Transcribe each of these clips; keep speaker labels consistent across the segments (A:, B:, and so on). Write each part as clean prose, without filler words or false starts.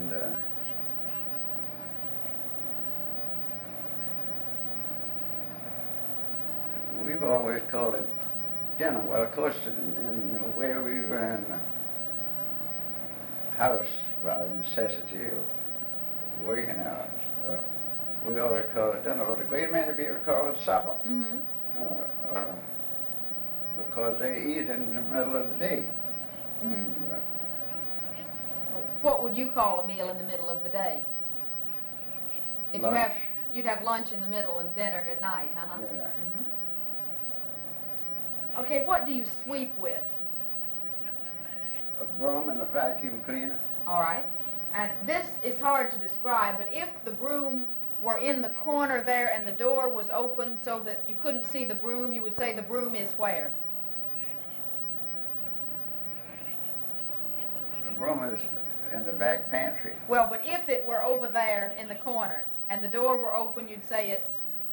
A: And we've always called it dinner. Well, of course, in where we were in the house by necessity of working hours, we always called it dinner. But a great many people call it supper. Because they eat in the middle of the day. And,
B: what would you call a meal in the middle of the day? If
A: lunch.
B: you'd have lunch in the middle and dinner at night, huh?
A: Yeah.
B: Okay, what do you sweep with?
A: A broom and a vacuum cleaner.
B: All right. And this is hard to describe, but if the broom were in the corner there and the door was open so that you couldn't see the broom, you would say the broom is where?
A: The broom is in the back pantry.
B: Well, but if it were over there in the corner and the door were open, you'd say it's...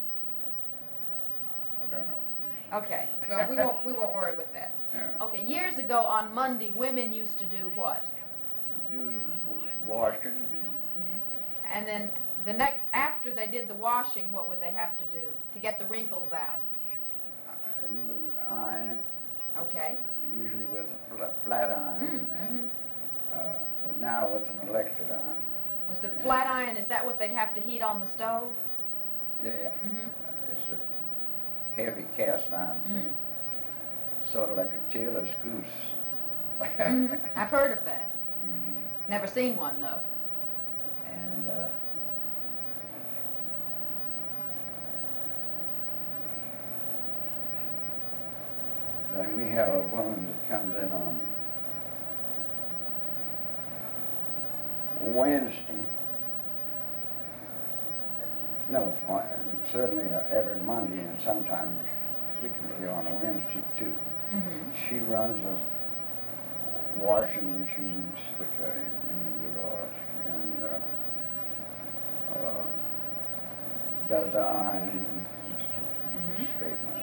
A: I don't know.
B: Okay, well, we won't worry with that.
A: Yeah.
B: Okay, years ago on Monday, women used to do what?
A: Do washing.
B: And then after they did the washing, what would they have to do to get the wrinkles out?
A: And iron,
B: Okay.
A: usually with a flat iron. But now with an electric iron.
B: Was the flat iron, is that what they'd have to heat on the stove?
A: Yeah. It's a heavy cast iron thing. Sort of like a tailor's goose.
B: I've heard of that. Never seen one, though.
A: And then we have a woman that comes in on Wednesday. No, certainly every Monday and sometimes frequently on a Wednesday too. She runs a washing machines which are in the garage and does the ironing and straightening.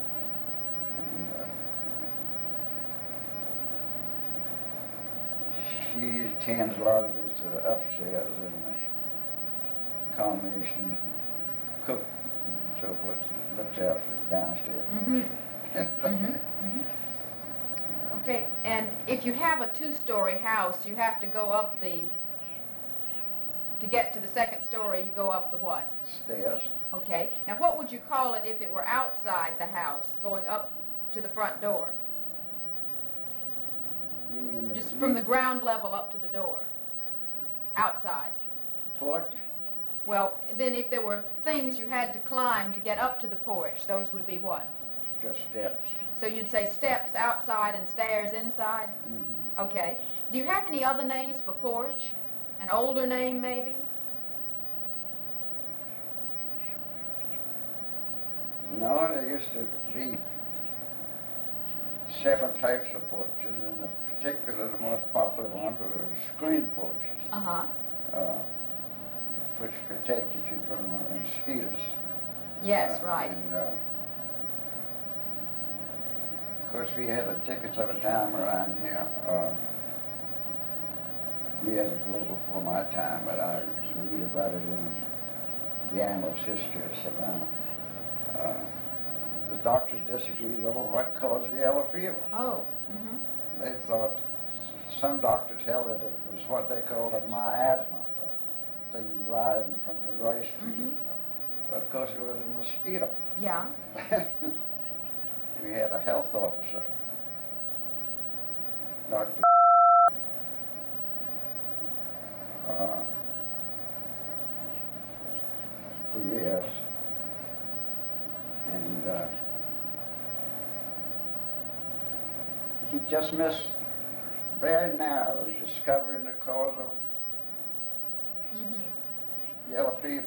A: And she tends a lot of it to the upstairs and the combination cook and so forth, looks out for the downstairs.
B: Okay, and if you have a two-story house, you have to go up to get to the second story, you go up the what?
A: Stairs.
B: Okay, now what would you call it if it were outside the house, going up to the front door?
A: You mean
B: Just from the ground level up to the door, outside.
A: porch?
B: Well, then if there were things you had to climb to get up to the porch, those would be what?
A: Just steps.
B: So you'd say steps outside and stairs inside? Okay. Do you have any other names for porch? An older name, maybe?
A: No, there used to be several types of porches, and the particular, the most popular ones were the screen porches, which protected you from mosquitoes.
B: Yes, right.
A: And, of course, we had the tickets of a time around here. We had to go before my time, but I read about it in Gamble's History of Savannah. The doctors disagreed over what caused the yellow fever.
B: Oh.
A: They thought, some doctors held that it was what they called a miasma, the thing rising from the rice field. But of course it was a mosquito.
B: Yeah.
A: We had a health officer, Dr. For years. And he just missed very narrowly discovering the cause of yellow fever.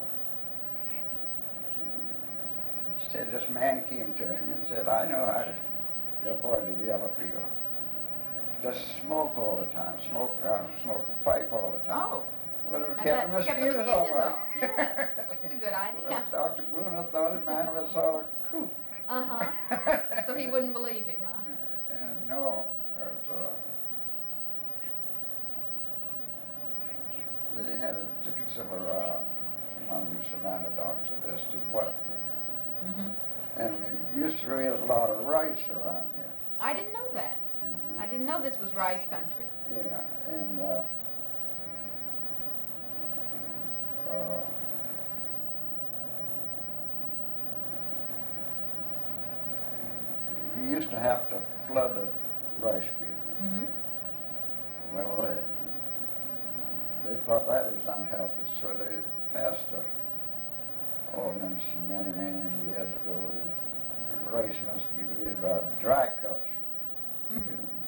A: He said this man came to him and said, I know how to avoid the yellow fever. Just smoke all the time, smoke a pipe all the time.
B: Oh.
A: Well, it
B: And
A: kept the
B: that kept the
A: mosquitoes
B: mosquitoes
A: off.
B: off. Yes, that's a good idea.
A: Well, Dr. Bruno thought his man was sort of kook.
B: So he wouldn't believe him, huh?
A: No. they had a particular among the Savannah dogs of this is what. And there used to raise a lot of rice around here.
B: I didn't know that. I didn't know this was rice country.
A: Yeah, and you used to have to flood the rice field. Well, they thought that was unhealthy, so they passed a ordinance many, many years ago. The rice must be rid of dry culture.